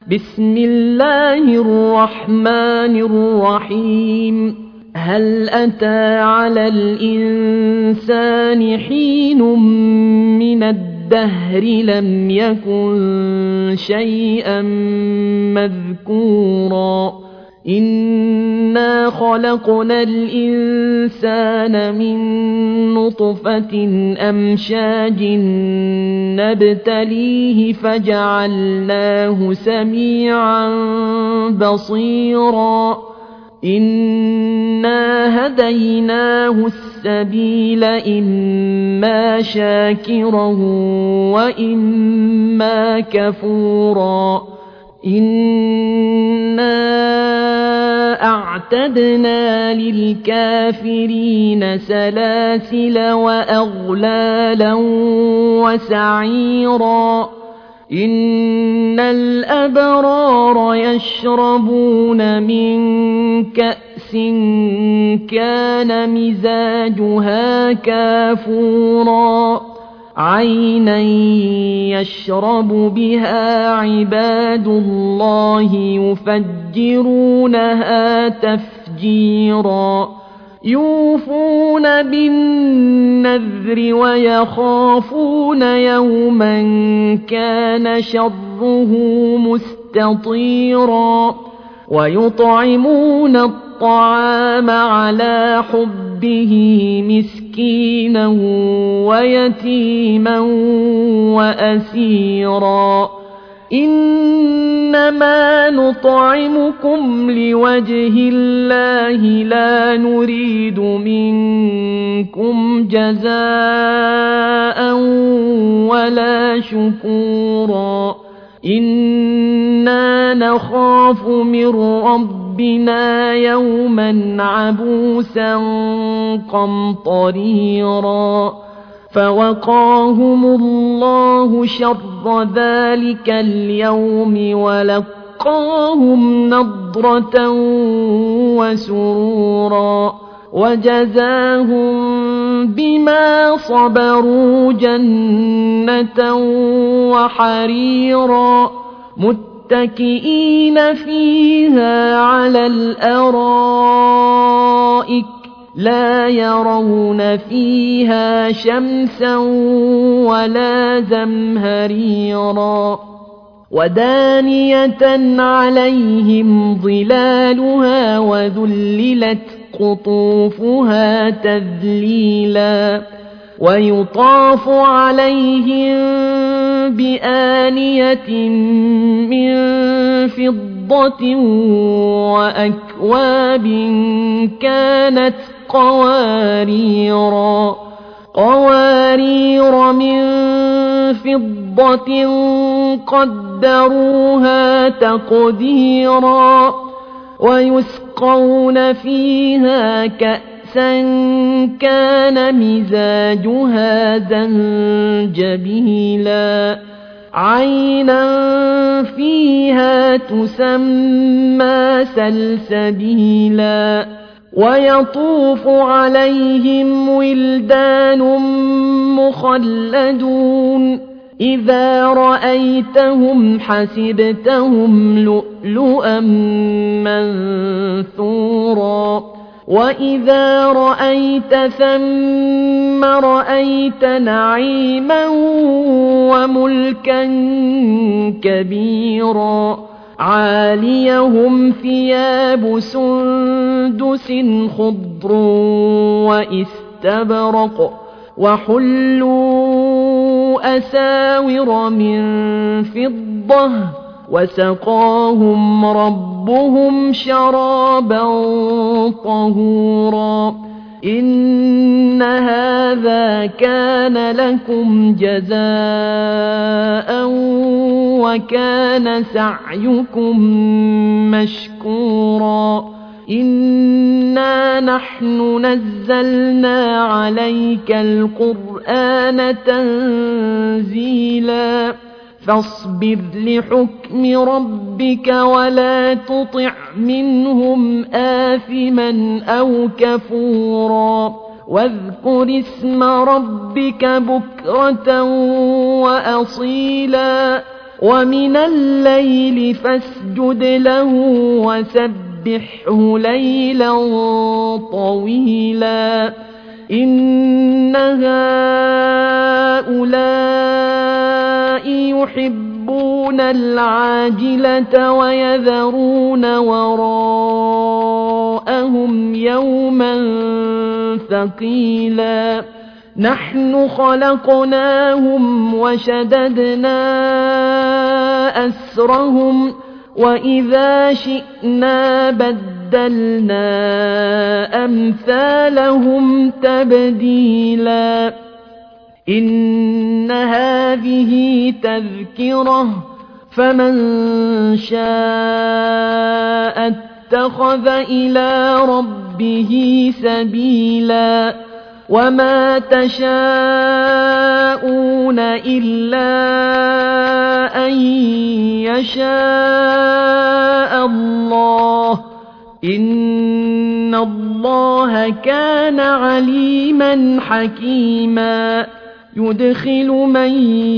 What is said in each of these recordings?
بسم الله الرحمن الرحيم هل أتى على الإنسان حين من الدهر لم يكن شيئا مذكورا إنا خلقنا الإنسان من نطفة أمشاج نبتليه فجعلناه سميعا بصيرا إنا هديناه السبيل إما شاكرا وإما كفورا إنا أعتدنا للكافرين سلاسل وأغلالا وسعيرا إن الأبرار يشربون من كأس كان مزاجها كافورا عينا يشرب بها عباد الله يفجرونها تفجيرا يوفون بالنذر ويخافون يوما كان شره مستطيرا ويطعمون الطعام على حبه مسكينا ويتيما وأسيرا إنما نطعمكم لوجه الله لا نريد منكم جزاء ولا شكورا إنا نخاف من ربنا يوما عبوسا قمطريرا فوقاهم الله شر ذلك اليوم ولقاهم نضرة وسرورا وجزاهم بما صبروا جنة وحريرا متكئين فيها على الأرائك لا يرون فيها شمسا ولا زمهريرا ودانية عليهم ظلالها وذللت قطوفها تذليلا ويطاف عليهم بآنية من فضة وأكواب كانت قوارير من فضة قدروها تقديرا ويسقون فيها كأسا كان مزاجها زنجبيلا عينا فيها تسمى سلسبيلا ويطوف عليهم ولدان مخلدون إذا رأيتهم حسبتهم لؤلؤا منثورا وإذا رأيت ثم رأيت نعيما وملكا كبيرا عاليهم ثياب سندس خضر واستبرق وحلوا أساور من فضة وسقاهم ربهم شرابا طهورا إن هذا كان لكم جزاء وكان سعيكم مشكورا إنا نحن نزلنا عليك القرآن تنزيلا فاصبر لحكم ربك ولا تطع منهم آثما أو كفورا واذكر اسم ربك بكرة وأصيلا ومن الليل فاسجد له وسبحه ليلا طويلا إن هؤلاء يحبون العاجلة ويذرون وراءهم يوما ثقيلا نحن خلقناهم وشددنا أسرهم وإذا شئنا بدلنا أمثالهم تبديلا إن هذه تذكرة فمن شاء اتخذ إلى ربه سبيلا وما تشاءون إلا أن يشاء الله إن الله كان عليما حكيما يدخل من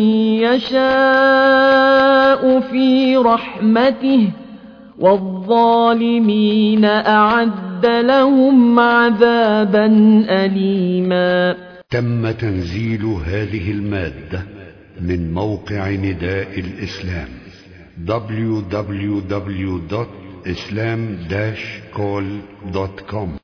يشاء في رحمته والظالمين أعد لهم عذابا أليما. تم تنزيل هذه المادة من موقع نداء الإسلام www.islam-call.com